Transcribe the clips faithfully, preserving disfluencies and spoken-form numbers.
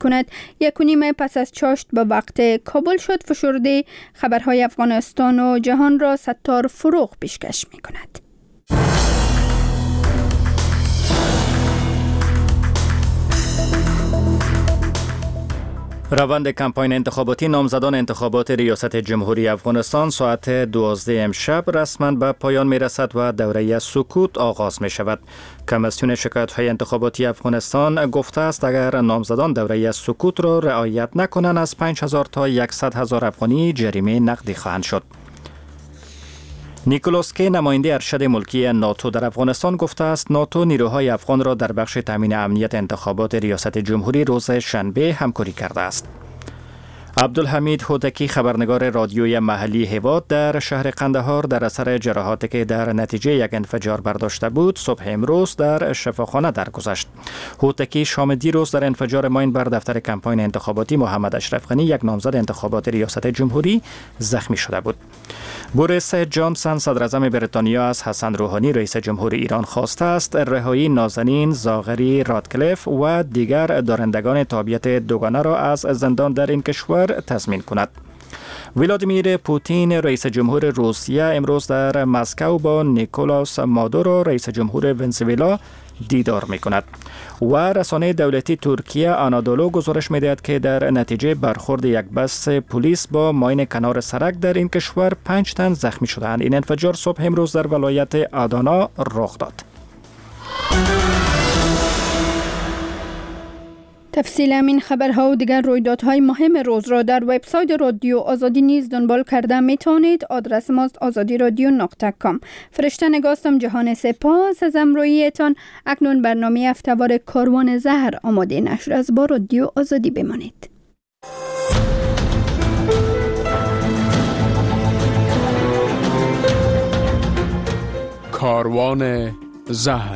کند. یک و نیم پس از چاشت به وقت کابل شد. فشرده خبرهای افغانستان و جهان را ستار فروغ پیشکش می کند. روند کمپاین انتخاباتی نامزدان انتخابات ریاست جمهوری افغانستان ساعت دوازده امشب رسما به پایان می رسد و دوره سکوت آغاز می شود. کمیسیون شکایت های انتخاباتی افغانستان گفته است اگر نامزدان دوره سکوت را رعایت نکنند از پنج هزار تا صد هزار افغانی جریمه نقدی خواهند شد. نیکولاس کی نماینده ارشد ملکی ناتو در افغانستان گفته است ناتو نیروهای افغان را در بخش تامین امنیت انتخابات ریاست جمهوری روز شنبه همکاری کرده است. عبدالحمید هوتکی خبرنگار رادیوی محلی هیواد در شهر قندهار در اثر جراحاتی که در نتیجه یک انفجار برداشته بود صبح امروز در شفاخانه درگذشت. هوتکی شام دیروز در انفجار ماین بر دفتر کمپاین انتخاباتی محمد اشرف غنی یک نامزد انتخابات ریاست جمهوری زخمی شده بود. بوریس جانسون صدر اعظم بریتانیا از حسن روحانی رئیس جمهور ایران خواسته است رهایی نازنین زاغری رادکلیف و دیگر دارندگان تابعیت دوگانه را از زندان در این کشور تضمین کند. ولادیمیر پوتین رئیس جمهور روسیه امروز در مسکو با نیکولاس مادورو رئیس جمهور ونزوئلا دیدار می کند و رسانه دولتی ترکیه آنادولو گزارش می دهد که در نتیجه برخورد یک بس پلیس با ماین کنار سرک در این کشور پنج تن زخمی شدند. این انفجار صبح امروز در ولایت آدانا رخ داد. تفصیل همین خبرها و دیگر رویدادهای مهم روز را در وبسایت رادیو آزادی نیز دنبال کرده می توانید. آدرس ماست آزادی رادیو نقطه کام. فرشته نگاستم جهان سپاس از همراهیتان. اکنون برنامه هفته‌وار کاروان زهر آماده نشر از با رادیو آزادی بمانید. کاروان زهر.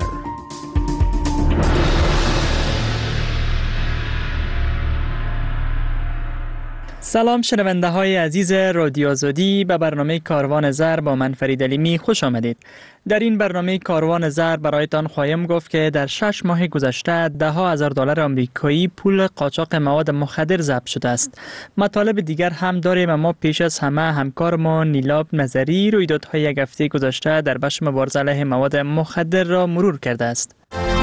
سلام شنونده های عزیز رادیو آزادی، به برنامه کاروان زر با من فرید علیمی خوش آمدید. در این برنامه کاروان زر برایتان خواهیم گفت که در شش ماه گذشته ده ها هزار دلار آمریکایی پول قاچاق مواد مخدر ضبط شده است. مطالب دیگر هم داریم اما پیش از همه همکار ما نیلاب نظری رویدادهای یک هفته گذشته در بخش مبارزه علیه مواد مخدر را مرور کرده است.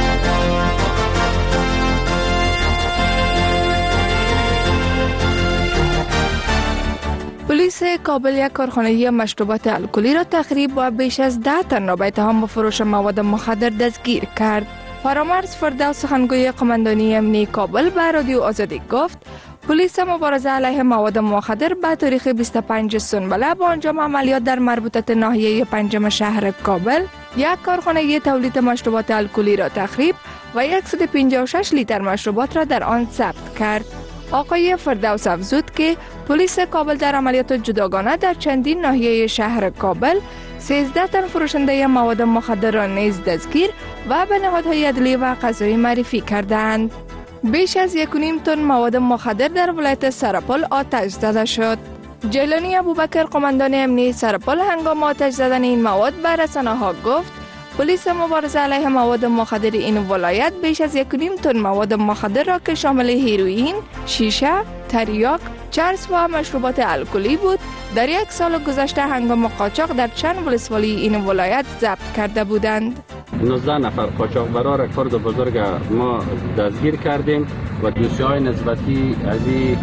پلیس کابل یک کارخانه مشروبات الکلی را تخریب و بیش از ده تن را به اتهام به فروش مواد مخدر دستگیر کرد. فرامرز فردوس سخنگوی قماندانی امنیتی کابل به رادیو آزادی گفت پلیس مبارزه علیه مواد مخدر به تاریخ بیست و پنج سنبله با انجام عملیات در مربوطه ناحیه پنجم شهر کابل یک کارخانه تولید مشروبات الکلی را تخریب و صد و پنجاه و شش لیتر مشروبات را در آن ضبط کرد. آقای فردوس افزود که پلیس کابل در عملیات جداگانه در چندین ناحیه شهر کابل سیزده تن فروشنده مواد مخدر را نیز دستگیر و به نهادهای عدلی و قضایی معرفی کردند. بیش از یک و نیم تن مواد مخدر در ولایت سرپل آتش زده شد. جیلانی ابوبکر قماندان امنیتی سرپل هنگام آتش زدن این مواد به رسانه‌ها گفت پلیس مبارزه علیه مواد مخدر این ولایت بیش از یک و نیم تن مواد مخدر را که شامل هیروئین، شیشه، تریاک، چرس و مشروبات الکلی بود در یک سال گذشته هنگام قاچاق در چند ولسوالی این ولایت ضبط کرده بودند. نوزده نفر قاچاقبرا رکورد بزرگ ما دستگیر کردیم و دوسیه‌های نسبتی از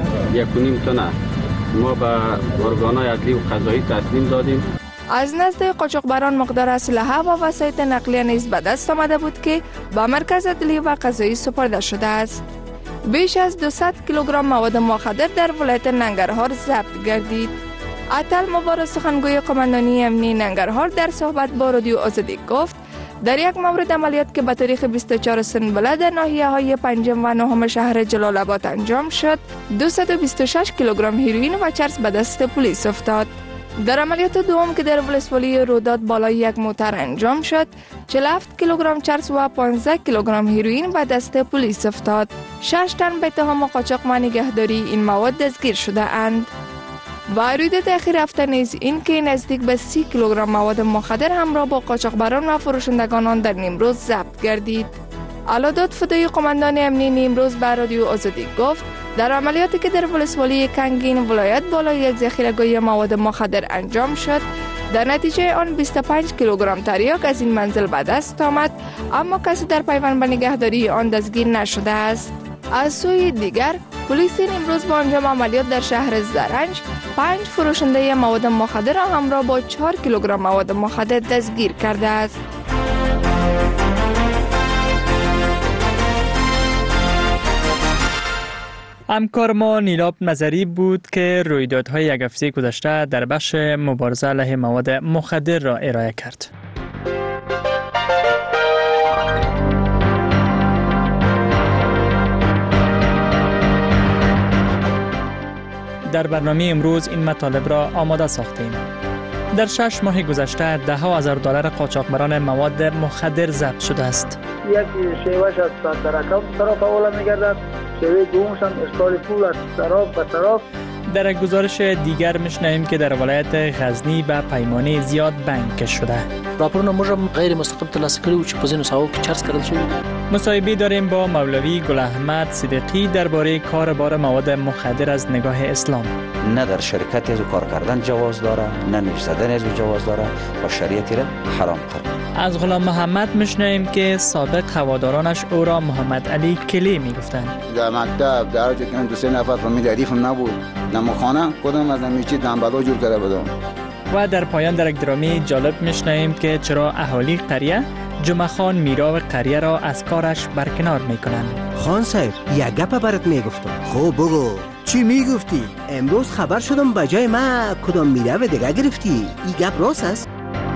یک و نیم تن ما به ارگان‌های عدلی و قضایی تسلیم دادیم. از نزد قاچاقبران مقدار اسلحه و وسایل نقلیه نیز به دست آمده بود که به مرکز عدلی و قضایی سپرده شده است. بیش از دویست کیلوگرم مواد مخدر در ولایت ننگرهار ضبط گردید. عطل مبارز سخنگوی قماندانی امنیتی ننگرهار در صحبت با رادیو آزادی گفت در یک مورد عملیات که به تاریخ بیست و چهار سنبله در ناحیه‌های پنجم و نهم شهر جلال آباد انجام شد، دویست و بیست و شش کیلوگرم هیروئین و چرس به دست پلیس افتاد. در عملیات دوم که در ولسوالی روداد بالای یک موتر انجام شد، چهل و هفت کیلوگرم چرس و پانزده کیلوگرم هیروئین به دست پلیس افتاد. شش تن به اتهام قاچاق و نگهداری این مواد دستگیر شده اند. و رویداد اخیر هفته نیز این که نزدیک به سی کیلوگرم مواد مخدر همراه با قاچاقبران و فروشندگان آن در نیمروز ضبط گردید. علادات فدایی قماندان امنیه نیمروز به رادیو آزادی گفت در عملیاتی که در ولسوالی کنگین ولایت بالای یک ذخیره‌گاهی مواد مخدر انجام شد، در نتیجه آن بیست و پنج کیلوگرم تریاک از این منزل به دست آمد، اما کسی در پیوند به نگهداری آن دستگیر نشده است. از سوی دیگر پلیس نیمروز با انجام عملیات در شهر زرنج پنج فروشنده مواد مخدر را همراه با چهار کیلوگرم مواد مخدر دستگیر کرده است. همکار ما نیلاب نظری بود که رویدادهای یک هفته گذشته در بخش مبارزه علیه مواد مخدر را ارائه کرد. در برنامه امروز این مطالب را آماده ساختیم. در شش ماه گذشته ده ها هزار دلار قاچاقبران مواد مخدر ضبط شده است. یک شیوهش از در اکانت صراف حواله می‌گردد، شیوه دومش هم ارسال پول از صراف به صراف. در یک گزارش دیگر میشنویم که در ولایت غزنی به پیمانه زیاد بانک شده. راپورونه موږ غیر مستقیم ترلاسه کړي چې په ځینو ساحو کې چارج کړل شوی. مصاحبه داریم با مولوی گل احمد صدیقی درباره کاربار مواد مخدر از نگاه اسلام. نه در شرکت از کار کردن جواز داره، نه نیش زدن از جواز داره و شریعتی را حرام کرده. از غلام محمد میشنویم که سابق هوادارانش او را محمد علی کلی میگفتند. در مکتب در که دو سه نفر فامیل حریفم نبود، نمخانه کدام از همیچی دنبالا جور کرده بودم. و در پایان در یک درامی جالب میشنویم که چرا اهالی قریه جمعه خان میرا و قریه را از کارش برکنار میکنند. خان صاحب یک گپ برات میگفتم. خب بگو چی میگفتی؟ امروز خبر شدم بجای ما کدام میرا و دیگه گرفتی. این گپ راست است؟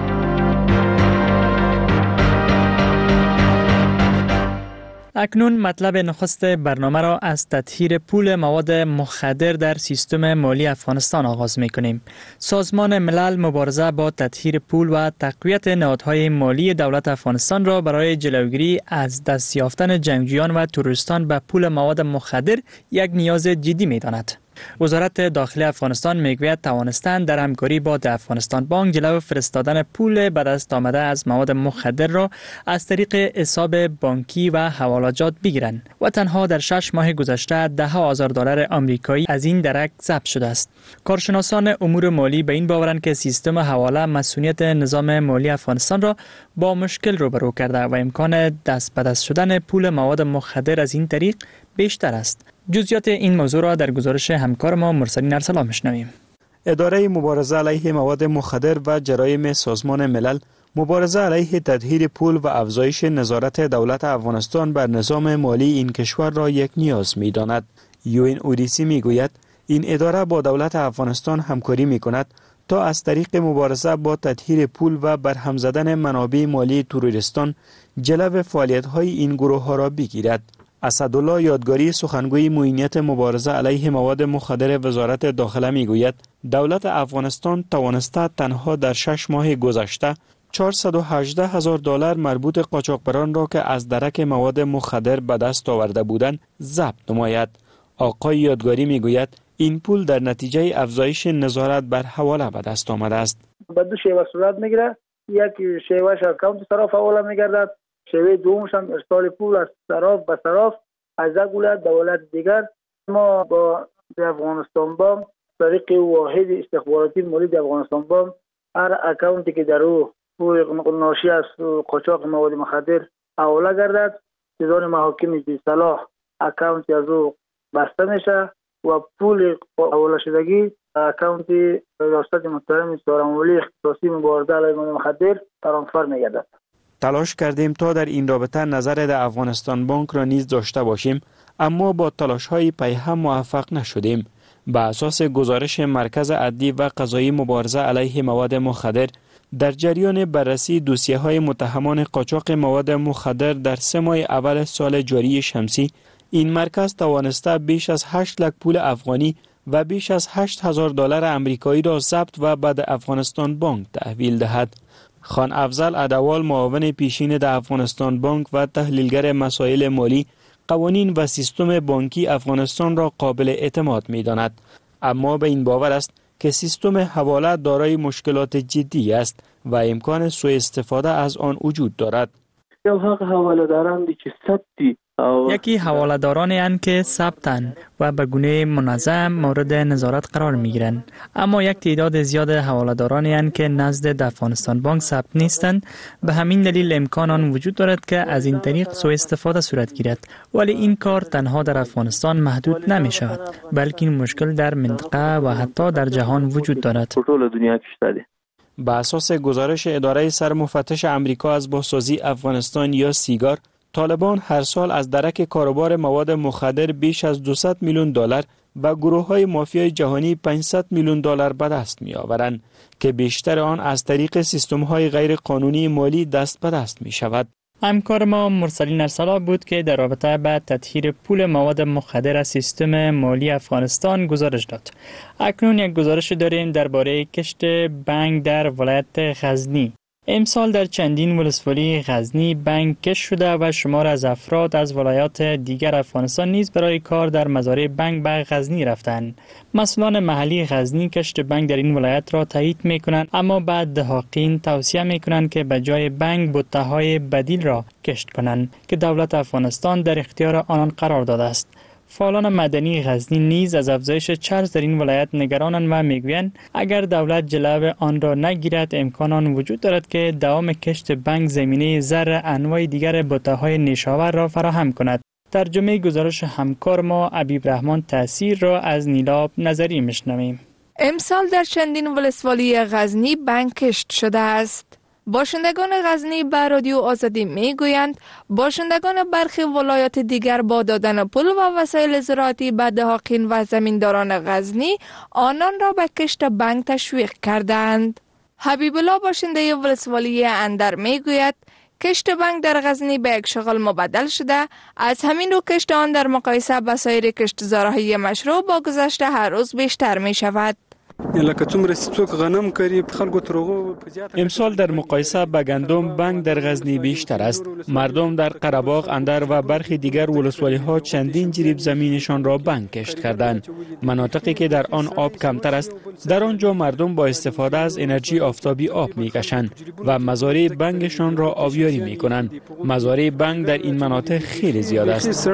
اکنون مطلب نخست برنامه را از تطهیر پول مواد مخدر در سیستم مالی افغانستان آغاز می‌کنیم. سازمان ملل مبارزه با تطهیر پول و تقویت نهادهای مالی دولت افغانستان را برای جلوگیری از دست یافتن جنگجویان و تروریستان به پول مواد مخدر یک نیاز جدی می‌داند. وزارت داخلی افغانستان میگوید توانستند در همکاری با افغانستان بانک جلو فرستادن پول به دست آمده از مواد مخدر را از طریق حساب بانکی و حوالجات بگیرند و تنها در شش ماه گذشته ده ها هزار دلار آمریکایی از این درک ضبط شده است. کارشناسان امور مالی به این باورند که سیستم حواله مسئولیت نظام مالی افغانستان را با مشکل روبرو کرده و امکان دست به دست شدن پول مواد مخدر از این طریق بیشتر است. جزئیات این موضوع را در گزارش همکار ما مرسلین ارسلان میشنویم. اداره مبارزه علیه مواد مخدر و جرایم سازمان ملل مبارزه علیه تطهیر پول و افزایش نظارت دولت افغانستان بر نظام مالی این کشور را یک نیاز می‌داند. یوئن اودیسی میگوید این اداره با دولت افغانستان همکاری می‌کند تا از طریق مبارزه با تطهیر پول و برهم زدن منابع مالی تروریستان جلو فعالیت‌های این گروه‌ها را بگیرد. اسدالله یادگاری سخنگوی معینیت مبارزه علیه مواد مخدر وزارت داخله میگوید دولت افغانستان توانسته تنها در شش ماه گذشته چهارصد و هجده هزار دلار مربوط قاچاقبران را که از درک مواد مخدر به دست آورده بودند ضبط نماید. آقای یادگاری میگوید این پول در نتیجه افزایش نظارت بر حواله به دست آمده است. به دو شیوه صورت میگیره، یک شیوهش اکانت صراف حواله میگردد، شیوه دومش هم ارسال پول از صراف به صراف از یک ولایت به ولایت دیگر. ما با افغانستان بانک طریق واحد استخباراتی مالی افغانستان بانک هر اکانتی که در او پول ناشی از قاچاق مواد مخدر حواله گردد دیوان محاکم بی صلاح اکانت از او بسته میشه و پول حواله شدگی اکانت ریاست محترم سازمان اختصاصی مبارزه علیه مواد مخدر ترانسفر میگردد. تلاش کردیم تا در این رابطه نظر در افغانستان بانک را نیز داشته باشیم، اما با تلاش های پیهم موفق نشدیم. به اساس گزارش مرکز عدلی و قضایی مبارزه علیه مواد مخدر در جریان بررسی دوسیه های متهمان قاچاق مواد مخدر در سه ماه اول سال جاری شمسی، این مرکز توانسته بیش از هشت لک پول افغانی و بیش از هشت هزار دلار آمریکایی را ضبط و بعد افغانستان بانک تحویل دهد. خان افضل عدوال معاون پیشین در افغانستان بانک و تحلیلگر مسائل مالی قوانین و سیستم بانکی افغانستان را قابل اعتماد می داند، اما به این باور است که سیستم حواله دارای مشکلات جدی است و امکان سوء استفاده از آن وجود دارد. یو هغه حواله‌داران دي چې ثبت یکی حواله‌دارانی اند که ثبتن و به گونه منظم مورد نظارت قرار میگیرند، اما یک تعداد زیاد حواله‌دارانی اند که نزد افغانستان بانک ثبت نیستند. به همین دلیل امکان آن وجود دارد که از این طریق سوء استفاده صورت گیرد، ولی این کار تنها در افغانستان محدود نمی شود، بلکه این مشکل در منطقه و حتی در جهان وجود دارد. ټول دنیا کې شته دي. بر اساس گزارش اداره سرمفتش امریکا از بازسازی افغانستان یا سیگار، طالبان هر سال از درک کاروبار مواد مخدر بیش از دویست میلیون دلار به گروه‌های مافیای جهانی پانصد میلیون دلار به دست می‌آورند که بیشتر آن از طریق سیستم‌های غیر قانونی مالی دست به دست می‌شود. همکار ما مرسلین ارسلا بود که در رابطه با تطهیر پول مواد مخدر از سیستم مالی افغانستان گزارش داد. اکنون یک گزارش داریم درباره کشت بنگ در ولایت غزنی. امسال در چندین ولسوالی غزنی بنگ کشت شده و شمار از افراد از ولایات دیگر افغانستان نیز برای کار در مزارع بنگ به غزنی رفتند. مسئولان محلی غزنی کشت بنگ در این ولایت را تایید می‌کنند، اما بعد دهاقین توصیه می‌کنند که به جای بنگ بته‌های بدیل را کشت کنند که دولت افغانستان در اختیار آنان قرار داده است. فعالان مدنی غزنی نیز از افزایش چرس در این ولایت نگرانند و میگویند اگر دولت جلو آن را نگیرد امکان آن وجود دارد که دوام کشت بنگ زمینه زر انواع دیگر بته‌های نیشاور را فراهم کند. ترجمه گزارش همکار ما عبیب رحمان تأثیر را از نیلاب نظری میشنویم. امسال در چندین ولسوالی غزنی بنگ کشت شده است. باشندگان غزنی به رادیو آزادی می گویند باشندگان برخی ولایات دیگر با دادن پول و وسایل زراعتی به دهاقین و زمینداران غزنی آنان را به کشت بنگ تشویق کردند. حبیب الله باشنده ولسوالی اندر می گوید کشت بنگ در غزنی به یک شغل مبدل شده، از همین رو کشت آن در مقایسه با سایر کشتزارهای مشروع با گذشته هر روز بیشتر می شود. امسال در مقایسه با گندم بنگ در غزنی بیشتر است. مردم در قره‌باغ، اندر و برخی دیگر ولسوالی ها چندین جریب زمینشان را بنگ کشت کردند. مناطقی که در آن آب کمتر است، در آنجا مردم با استفاده از انرژی آفتابی آب میکشند و مزارع بنگشان را آبیاری میکنند. مزارع بنگ در این مناطق خیلی زیاد است.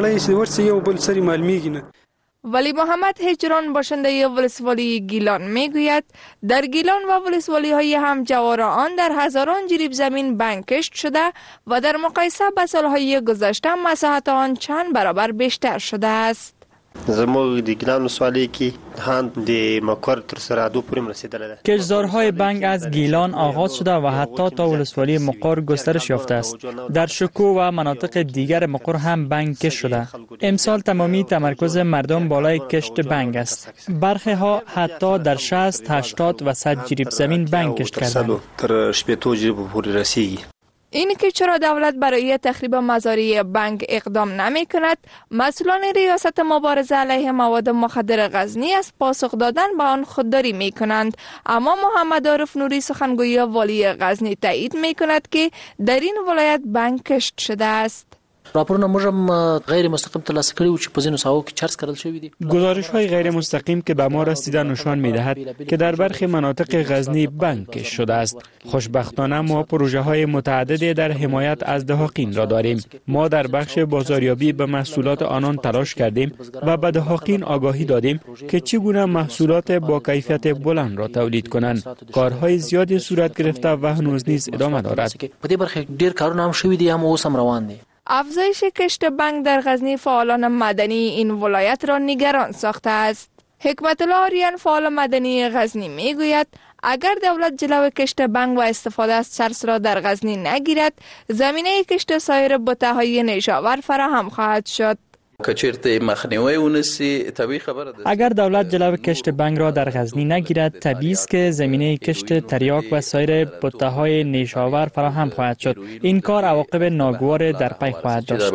ولی محمد هجران باشنده ولسوالی گیلان میگوید در گیلان و ولسوالی های هم جوار آن در هزاران جریب زمین بنگ کشت شده و در مقایسه با سالهای گذشته مساحت آن چند برابر بیشتر شده است. زموږ د ګیلان ولسوالۍ کې هم د مقر تر سرحدو پورې رسیدلی ده. کشتزارهای بنگ از گیلان آغاز شده و حتی تا ولسوالی مقر گسترش یافته است. در شکو و مناطق دیگر مقر هم بنگ کشت شده. امسال تمامی تمرکز مردم بالای کشت بنگ است. برخی ها حتی در شصت، هشتاد و صد جریب زمین بنگ کشت کردند. تر شپږ جریب پورې رسیږي. این که چرا دولت برای تخریب مزارع بنگ اقدام نمی کند، مسئولان ریاست مبارزه علیه مواد مخدر غزنی از پاسخ دادن به آن خودداری می کنند. اما محمد عارف نوری سخنگوی والی غزنی تایید می کند که در این ولایت بنگ کشت شده است. راپورونه موږ هم غیر مستقیم ترلاسه کړي و چې په ځینو ساحو کې چرس کړل شوی دي. گزارش های غیر مستقیم که به ما رسیده نشان می‌دهد که در برخی مناطق غزنی بنگ کشت شده است. خوشبختانه ما پروژه های متعددی در حمایت از دهاقین را داریم. ما در بخش بازاریابی به محصولات آنان تلاش کردیم و به دهاقین آگاهی دادیم که چگونه محصولات با کیفیت بلند را تولید کنند. کارهای زیادی صورت گرفته و هنوز نیز ادامه دارد. په دې برخه ډیر کارونه هم شوي دي، هم اوس هم روان دي. افزایش کشت بنگ در غزنی فعالان مدنی این ولایت را نگران ساخته است. حکمت الله آریان فعال مدنی غزنی میگوید اگر دولت جلو کشت بنگ و استفاده از چرس را در غزنی نگیرد، زمینه کشت سایر بته‌های نیشاور فراهم خواهد شد. اگر دولت جلو کشت بنگ را در غزنی نگیرد، طبیعی است که زمینه کشت تریاک و سایر بته‌های نیشاور فراهم خواهد شد. این کار عواقب ناگوار در پی خواهد داشت.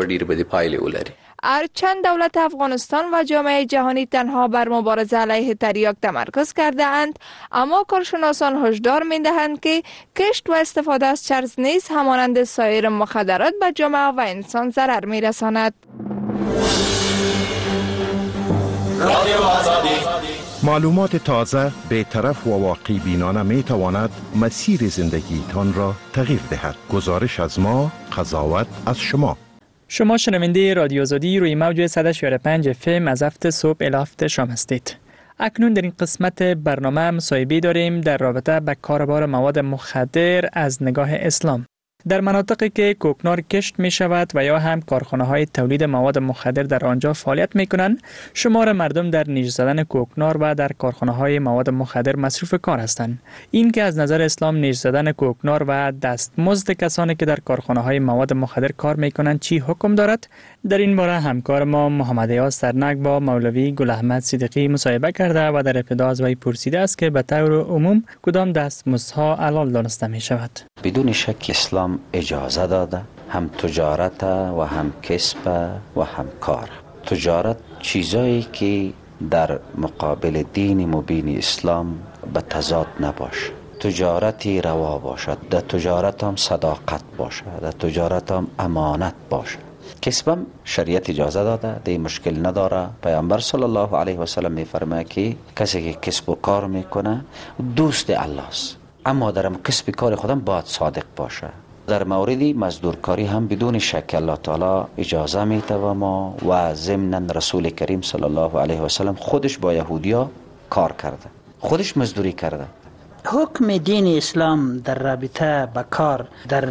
هرچند دولت افغانستان و جامعه جهانی تنها بر مبارزه علیه تریاک تمرکز کرده اند، اما کارشناسان هشدار می‌دهند که کشت و استفاده از چرس نیز همانند سایر مخدرات به جامعه و انسان ضرر می‌رساند. رادیو آزادی معلومات تازه، بی‌طرف و واقعی بینانه می تواند مسیر زندگیتان را تغییر دهد. گزارش از ما، قضاوت از شما. شما شنونده رادیو آزادی روی موج صد و چهار و پنج اف ام از هفت صبح الی هفت شام هستید. اکنون در این قسمت برنامه مصاحبه داریم در رابطه با کاربار مواد مخدر از نگاه اسلام. در مناطقی که کوکنار کشت می شود و یا هم کارخانه های تولید مواد مخدر در آنجا فعالیت می کنند، شمار مردم در نیش زدن کوکنار و در کارخانه های مواد مخدر مصروف کار هستند. این که از نظر اسلام نیش زدن کوکنار و دستمزد کسانی که در کارخانه های مواد مخدر کار می کنند چی حکم دارد؟ در این باره همکار ما محمد ایاز سرنگ با مولوی گل احمد صدیقی مصاحبه کرده و در ابتدا از وی پرسیده است که به طور عموم کدام دستمزدها حلال دانسته می شود. بدون شک اسلام اجازه داده هم تجارت و هم کسب و هم کار. تجارت چیزایی که در مقابل دین مبین اسلام به تضاد نباشه. تجارتی روا باشد، در تجارت هم صداقت باشه، در تجارت هم امانت باشه. کسبم شریعت اجازه داده، دی مشکل نداره. پیامبر صلی الله علیه و سلم میفرماید که کسی که کسب و کار میکنه دوست الله است، اما در کسب کار خودم باید صادق باشه. در موردی مزدورکاری هم بدون شک الله تعالی اجازه میده و ما و ضمن رسول کریم صلی الله علیه و سلم خودش با یهودیا کار کرده، خودش مزدوری کرده. حکم دین اسلام در رابطه با کار در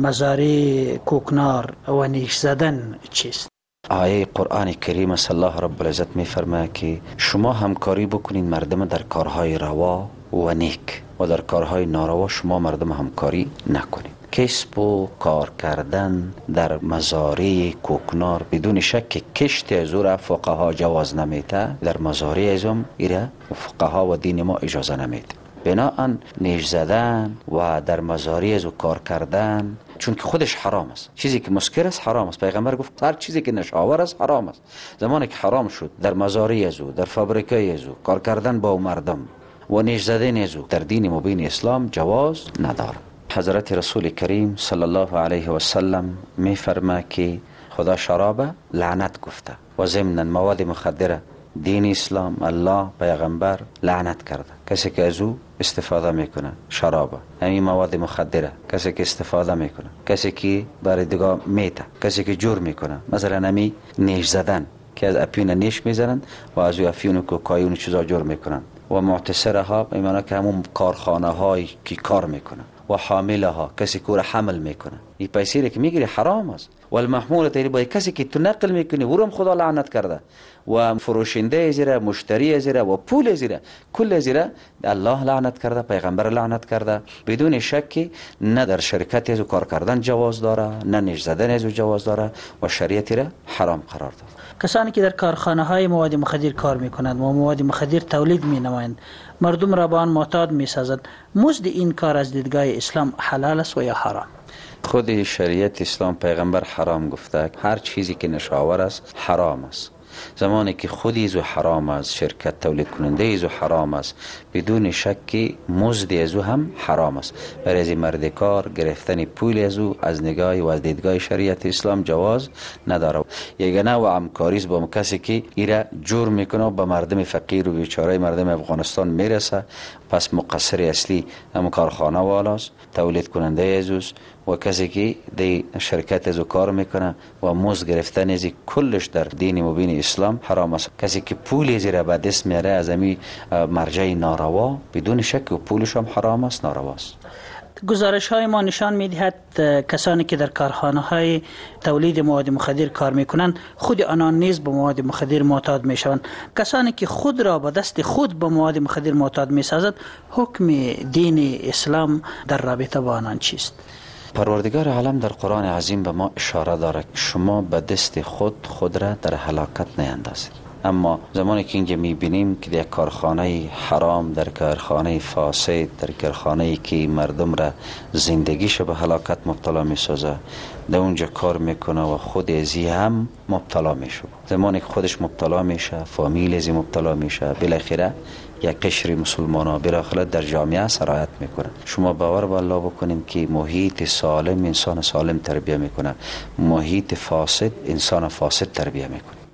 مزارع کوکنار و نیش زدن چیست؟ آیه قرآن کریم صلی الله رب العزت می فرماید که شما همکاری بکنین مردم در کارهای روا و نیک و در کارهای ناروا شما مردم همکاری نکنین. کسب و کار کردن در مزارع کوکنار بدون شک کشت از او را فقها جواز نمیده، در مزارع از هم ایره فقها و دین ما اجازه نمیده. بناهن نیش زدن و در مزارع از او کار کردن چون که خودش حرام است. چیزی که مسکر است حرام است. پیغمبر گفت هر چیزی که نشاور است حرام است. زمانی که حرام شد در مزارع از او، در فابریکای از او کار کردن با مردم و نیش زدن از او در دین مبین اسلام جواز نداره. حضرت رسول کریم صلی الله علیه و سلم می فرماید که خدا شراب لعنت گفته و ضمن مواد مخدره دین اسلام الله پیغمبر لعنت کرده. کسی که از او استفاده میکنه شراب، همین مواد مخدره، کسی که استفاده میکنه، کسی که برای دیگه میته، کسی که جور میکنه، مثلا همین نیش زدن که از اپیون نیش میزنن و از او افیون و کوکائین و چیزا جور میکنن و معتصره ها ایمانا که همون کارخانه هایی که کار میکنن و حامله ها کسی که را حمل میکنه این پیسه که میگیری حرام است. و المحمول تیری با کسی که تو نقل میکنی ورم خدا لعنت کرده و فروشنده زیره، مشتری زیره و پول زیره، کل زیره الله لعنت کرده، پیغمبر لعنت کرده. بدون شکی نه در شرکت از کار کردن جواز داره، نه نیش زدن از جواز داره و شریعت را حرام قرار داده. کسانی که در کارخانه های مواد مخدر کار میکنند و مواد مخدر تولید می نمایند، مردم را به آن معتاد می سازند، مزد این کار از دیدگاه اسلام حلال است و یا حرام؟ خود شریعت اسلام پیغمبر حرام گفته، هر چیزی که نشاور است حرام است. زمانی که خودی زو حرام است، شرکت تولید کننده زو حرام است، بدون شکی مزد از او هم حرام است. برای از مرد کار گرفتن پول از او از نگاه و از دیدگاه شریعت اسلام جواز نداره. یگانه و همکاری با کسی که ایره جور میکنه و به مردم فقیر و بیچاره مردم افغانستان میرسه، پس مقصر اصلی هم کارخانه والاست، تولید کننده از اوست و کسی که دی شرکت از او کار میکنه و مزد گرفتن از کلش در دین مبین اسلام حرام است. کسی که پول زیر به دست میاره از امی مرجع ناروا بدون شک و پولش هم حرام است، ناروا است. گزارش های ما نشان میدهد کسانی که در کارخانه های تولید مواد مخدر کار میکنند خود آنان نیز به مواد مخدر معتاد میشوند. کسانی که خود را به دست خود به مواد مخدر معتاد میسازند، حکم دین اسلام در رابطه با آنان چیست؟ پروردگار عالم در قرآن عظیم به ما اشاره داره شما به دست خود خود را در هلاکت نیندازید. اما زمانی که اینجا میبینیم که در کارخانه حرام، در کارخانه فاسد، در کارخانه که مردم را زندگیش به هلاکت مبتلا میسازه، در اونجا کار میکنه و خود ازی هم مبتلا میشه. زمانی که خودش مبتلا میشه، فامیل ازی مبتلا میشه، بالاخره یک قشر مسلمان ها بالاخره در جامعه سرایت میکنه. شما باور به الله بکنین که محیط سالم انسان سالم تربیه میکنه، محیط فاسد انسان فاسد تربیه میکنه.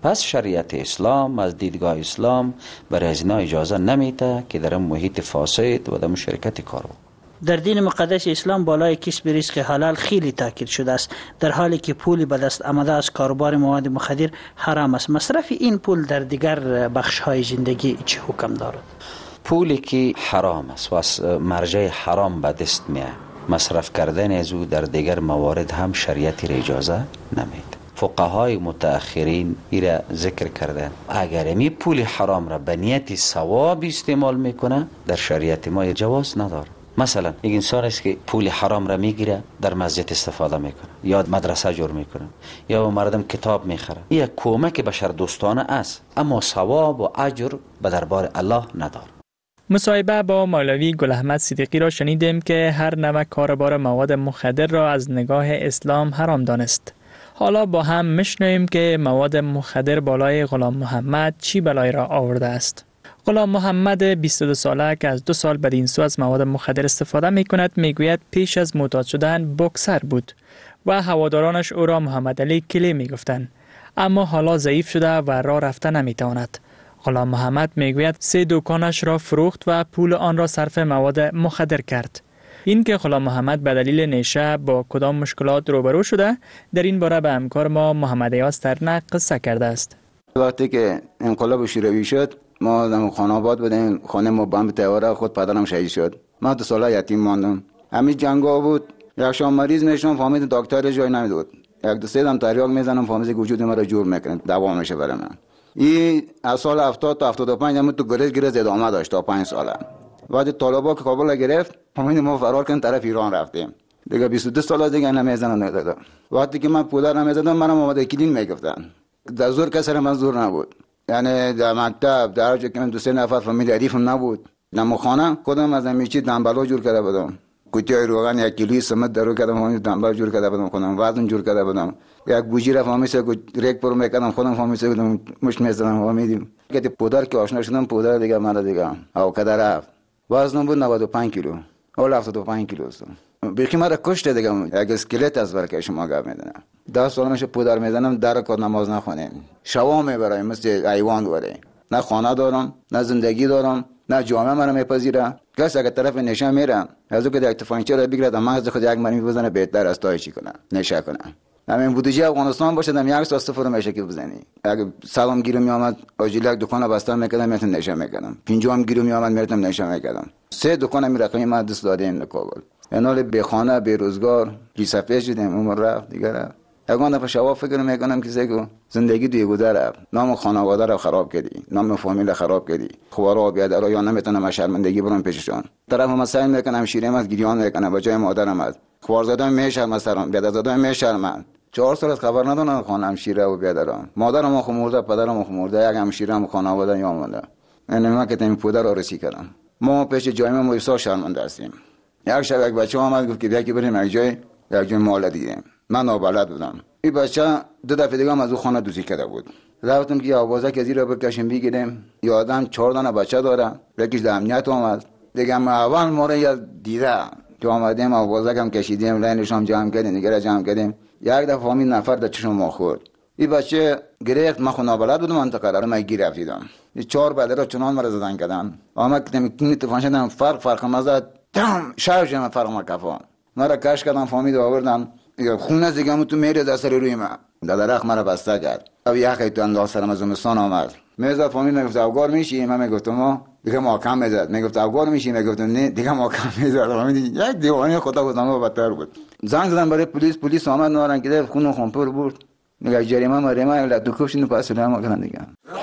پس شریعت اسلام از دیدگاه اسلام برای از اینا اجازه نمیده که در محیط فاسد و در شرکت کار. در دین مقدس اسلام بالای کسب رزق حلال خیلی تاکید شده است، در حالی که پول به دست آمده از کاروبار مواد مخدر حرام است. مصرف این پول در دیگر بخش های زندگی چه حکم دارد؟ پولی که حرام است و از مرجع حرام به دست میاد، مصرف کردن از او در دیگر موارد هم شریعتی را اجازه نمیده. فقهای متأخرین ایره ذکر کردن اگر می پول حرام را به نیت ثواب استعمال میکنه در شریعت ما جواز نداره. مثلا یک انسان است که پول حرام را میگیره در مسجد استفاده میکنه یا مدرسه جور میکنه یا مردم کتاب میخره، این کمک بشر دوستانه است، اما ثواب و اجر به دربار الله نداره. مصاحبه با مولوی گل احمد صدیقی را شنیدیم که هر نوع کاروبار مواد مخدر را از نگاه اسلام حرام دانست. حالا با هم میشنویم که مواد مخدر بالای غلام محمد چی بلای را آورده است. غلام محمد بیست و دو ساله که از دو سال بدین سو از مواد مخدر استفاده می کند میگوید پیش از معتاد شدن بوکسر بود و هوادارانش او را محمد علی کلی می گفتند، اما حالا ضعیف شده و راه رفته نمی تواند. غلام محمد میگوید سه دکانش را فروخت و پول آن را صرف مواد مخدر کرد. این که غلام محمد به دلیل نیشه با کدام مشکلات روبرو شده، در این باره به همکار ما محمد ایاز ترنه قصه کرده است. وقتی که انقلاب شوروی شد ما در خانه آباد بودیم، خانه ما بمب تیاره خود پدرم شهید شد، ما دو ساله یتیم ماندم. همین جنگا بود، یک شام مریض میشم فهمید دکتر جای نمیداد، یک دو سه دم تریاک میزنم فهمید وجود ما را جور میکنه، دوا میشه برای من. این از سال هفتاد تا هفتاد و پنج هم تو گرز گرز ادامه داشت تا پنج ساله. بعد طالبا که کابل گرفت فهمید ما فرار کردیم طرف ایران رفتیم. دیگه بیست و دو سال دیگه نمیزنن ندادم. وقتی که من پودر نمیزدم منم اومده کلین میگفتن. در زور کسر من زور نبود. یعنی در مکتب در جا که من دو سه نفر فامیل عریفم نبود. نمخانه کدام از همیچی دنبالا جور کرده بودم. کوتیای روغن یک کیلویی سمت درو کردم فهمید دنبال جور کرده بودم خودم، وزن جور کرده بودم. یک بوجی را فهمیشه که ریک پرو میکردم خودم فهمیشه بودم مش میزدم فهمیدیم. که پودر که آشنا شدم پودر دیگه من دیگه او کدر رفت. وزنم بود نود و پنج کیلو. اول هفتاد و پنج کیلو است. بیخی مرا کشته دیگه، یک اسکلت از برکه شما گپ میدونم. ده سال میشه پودر میزنم در کار نماز نخونیم. شوا میبرایم مثل حیوان دوره. نه خانه دارم، نه زندگی دارم، نه جامعه منو میپذیره. کس اگه طرف نشه میرم، از اون که یک تفنگچه را بگیرد مغز خود یک مرمی بزنه بهتر است تا چی کنه. نشه کنه. همین بودجه افغانستان باشه دم یک سال صفر میشه که بزنی. اگه سلام گیرو میامد آجیل یک دکان بسته میکردم میتونم نشه میکردم. پنجم گیرو میامد میرفتم نشه میکردم. سه دکان می رقمی ما دست دادیم در کابل. انال به خانه به روزگار لیسافه شدیم عمر رفت دیگه رفت. اگه دفعه شوا فکر میکنم که زگو زندگی دوی گذره، نام خانواده رو خراب کردی، نام فامیل خراب کردی، خوارا بیادر یا نمیتونم شرمندگی برام پیششون. طرف ما سعی میکنم شیریم از گریان میکنم با جای مادرم از خوارزاده میشرم از سرم بیادر زاده میشرم. چهار سال از خبر ندارم خانم شیره و بیادرم. مادرم خمورده، پدرم خمورده، یک هم شیرم خانواده یا مونده. من ما که تیم پدر رو رسی کردم. ما پیش جای ما ایسا شرمنده هستیم. یک شب یک بچه آمد گفت که بیا که بریم یک جای یک جای مال دیدیم. من نابلد بودم. این بچه دو دفعه دیگه از اون خانه دوزی کرده بود. رفتم که آوازه که زیرا بکشیم بگیریم. یادم چهار دانه بچه داره. یکیش در امنیت اومد. دیگه ما اول ما رو دیده. تو آمدیم آوازه کم کشیدیم، لاینش هم جمع کردیم، دیگه جمع کردیم. یک دفعه همین نفر در چشم ما خورد. این بچه گرفت، من خود نابلد بودم منطقه رو من گیر رفتیدم. این چهار بعد رو چنان مرا زدن کردن. آمد که تمی تفان شدم فرق فرق مزد تم شارژ من فرق ما کفان. مرا کش کردم فهمید آوردم. خونه دیگه تو میره از سر روی من. در درخت مرا بسته کرد. او یخی تو انداز سرم از زمستان آمد. میزد فهمید میگفت افغان میشی، من میگفتم ما دیگه محکم میزد. میگفت افغان میشی، میگفتم نه دیگه محکم میزد. فهمید یک دیوانه خدا گفتم بدتر بود. زنگ زدم برای پلیس، پلیس آمد نارن که خون خون پر برد. میگه جریمه مریمه لا تو کوشین پاس لام کردن دیگه.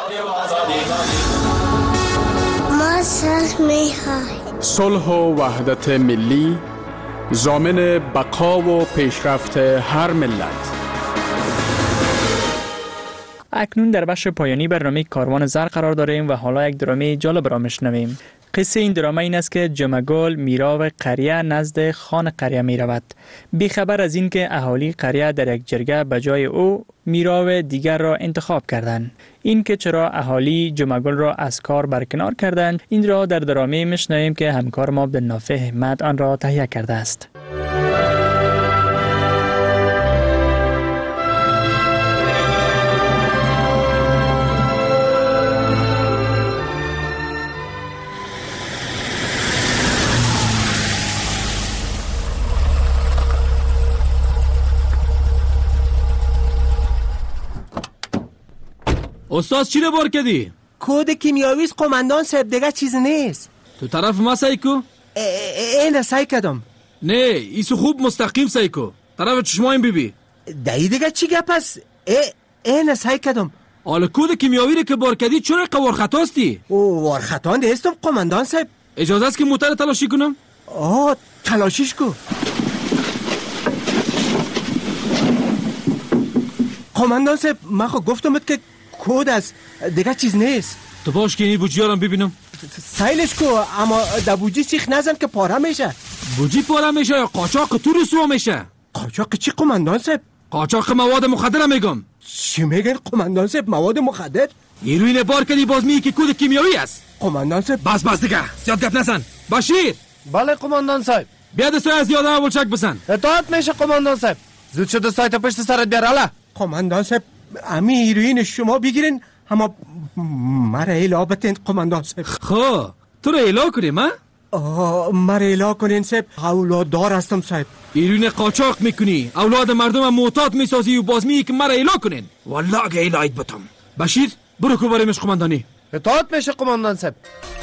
ما صلح میخوایم. صلح و وحدت ملی ضامن بقا و پیشرفت هر ملت. اکنون در بخش پایانی برنامه کاروان زر قرار داریم و حالا یک درامه جالب را میشنویم. قصه این درامه این است که جمگل میراو قریه نزد خان قریه می رود. بیخبر از این که اهالی قریه در یک جرگه به جای او میراو دیگر را انتخاب کردند. این که چرا اهالی جمگل را از کار برکنار کردند، این را در درامه میشنویم که همکار ما عبدالنافع احمد آن را تهیه کرده است. استاد چی رو بار کردی؟ کد کیمیاوی است قماندان صاحب، دیگه چیز نیست. تو طرف ما سایکو؟ اینه سعی کردم. نه ایسو خوب مستقیم سایکو، طرف چشمایم بیبی. دایی دیگه چی گپ است؟ اینه سعی کردم. حالا کد کیمیاوی رو که بار کردی چرا قوار خطاستی؟ او وار خطا نیستم قماندان صاحب. اجازه است که موتر تلاشی کنم؟ آه تلاشیش کو. قماندان صاحب من خب گفتمت که کد است، دیگه چیز نیست. تو باش که این بوجیارم ببینم. سایلش کو، اما در بوجی سیخ نزن که پاره میشه. بوجی پاره میشه یا قاچاق تو رسوا میشه؟ قاچاق چی قماندان صاحب؟ قاچاق مواد مخدر میگم. چی میگن قماندان صاحب؟ مواد مخدر؟ هیروین بار کردی باز میگی که کد کیمیایی است. قماندان صاحب بس بس دیگه زیاد گپ نزن. بشیر. بله قماندان صاحب. بیا دستای از یادم اول چک بزن. اطاعت میشه قماندان صاحب. زود شو دستای تا پشت سرت بیار. الا قماندان صاحب امی هیروین شما بگیرین، اما مرا ایلا بتین قماندان صاحب. خو تو رو ایلا کنیم ها؟ آه مرا ایلا کنین صاحب، اولاد دار هستم صاحب. هیروین قاچاق میکنی، اولاد مردم معتاد میسازی و باز میگی که مرا ایلا کنین. والله اگه ایلایت بتم. بشیر برو کو بریم قماندانی. اطاعت میشه قماندان صاحب.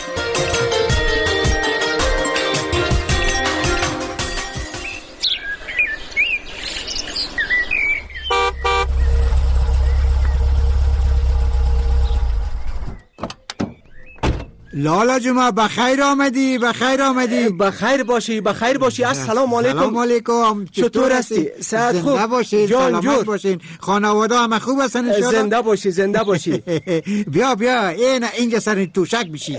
لالا جمعه بخیر آمدی، بخیر آمدی. بخیر باشی، بخیر باشی. السلام علیکم. سلام علیکم. چطور هستی؟ صحت خوب؟ زنده باشین، سلامت باشین. خانواده همه خوب هستن ان شاءالله؟ زنده باشی، زنده باشی. بیا بیا این اینجا سر توشک بشی.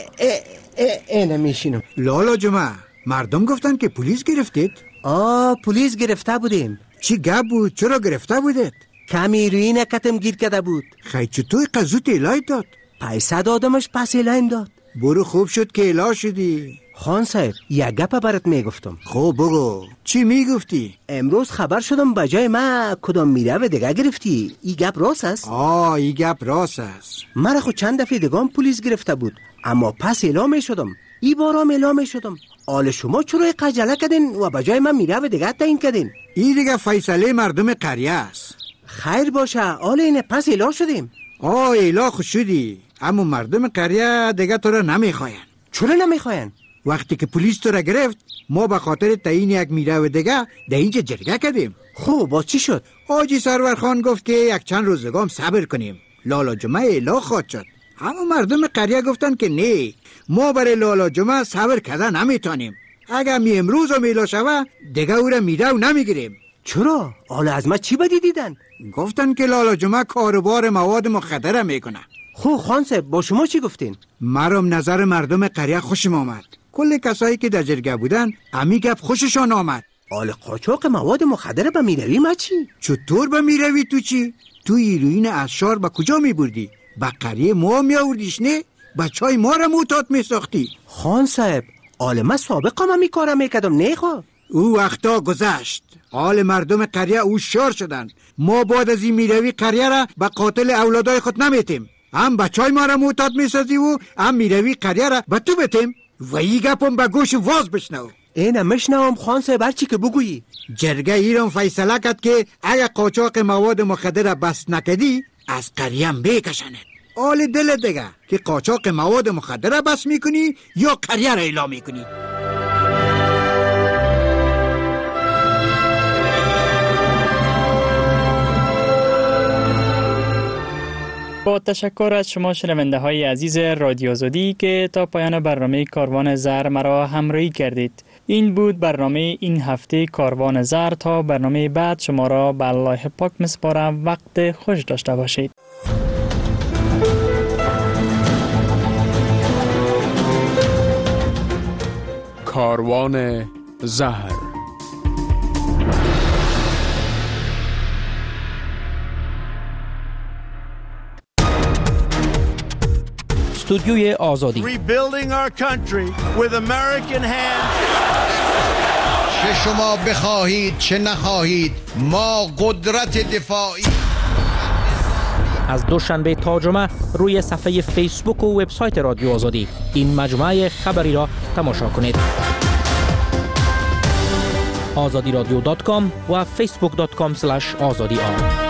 اینه میشینم. لالا جمعه مردم گفتن که پلیس گرفتید؟ آه پلیس گرفته بودیم. چی گپ بود؟ چرا گرفته بودید؟ کمی روی نکتم گیر کرده بود. خیلی چطور قضوت الهی داد؟ پیسه دادمش پس الهیم داد. برو خوب شد که اله شدی. خان صاحب یک گپ برات میگفتم. خب بگو چی میگفتی؟ امروز خبر شدم بجای ما کدام میره و دیگه گرفتی. این گپ راست است؟ آه این گپ راست است. مرا خود چند دفعه دیگه هم پلیس گرفته بود، اما پس اله میشدم. ای بارام اله میشدم. آل شما چرا قجله کردین و بجای من میره و دیگه تعیین کردین؟ این دیگه فیصله مردم قریه است. خیر باشه، آل اینه پس اله شدیم. آه اله خوش شدی، اما مردم قریه دیگه تو را نمیخواین. چرا نمیخواین؟ وقتی که پلیس تو را گرفت ما به خاطر تعیین یک میره و دیگه در اینجا جرگه کردیم. خب باز چی شد؟ حاجی سرور خان گفت که یک چند روزگام صبر کنیم. لالا جمعه اله خواد شد، اما مردم قریه گفتن که نه، ما برای لالا جمعه صبر کرده نمیتونیم. اگر می امروز و میلا شوه دیگه او را میره و نمیگیریم. چرا؟ حالا از ما چی بدی دیدن؟ گفتن که لالا جمعه کاروبار مواد مخدر میکنه. خب خان صاحب با شما چی گفتین؟ مرام نظر مردم قریه خوشم آمد. کل کسایی که در جرگه بودن امی گپ خوششان آمد. آل قاچاق مواد مخدر به میروی ما چی؟ چطور به میروی تو چی؟ تو هیروین اشار با کجا میبردی؟ با قریه ما میآوردیش نه؟ بچهای ما را معتاد میساختی. خان صاحب آل ما سابقا ما میکارم میکردم نه خوا؟ او وقتا گذشت. حال مردم قریه او شار شدن. ما بعد از این میروی قریه را به قاتل اولادای خود نمیتیم. هم بچهای ما را معتاد میسازی و هم میروی قریه را به تو بتیم و این گپم به گوش واز بشنو. اینه مشنوم خان صاحب هرچی که بگویی. جرگه ایران فیصله کرد که اگر قاچاق مواد مخدر بس نکدی از قریه هم بکشند. حال دل دیگه که قاچاق مواد مخدر بس میکنی یا قریه را اعلام میکنی. با تشکر از شما شنونده های عزیز رادیو آزادی که تا پایان برنامه کاروان زر مرا همراهی کردید. این بود برنامه این هفته کاروان زر. تا برنامه بعد شما را به الله پاک میسپارم. وقت خوش داشته باشید. کاروان زهر. استودیوی آزادی. Rebuilding our country with American hands. چه شما بخواهید چه نخواهید ما قدرت دفاعی. از دوشنبه تا جمعه روی صفحه فیسبوک و وبسایت رادیو آزادی این مجموعه خبری را تماشا کنید. آزادی رادیو دات کام و فیسبوک دات کام اسلش آزادی آر.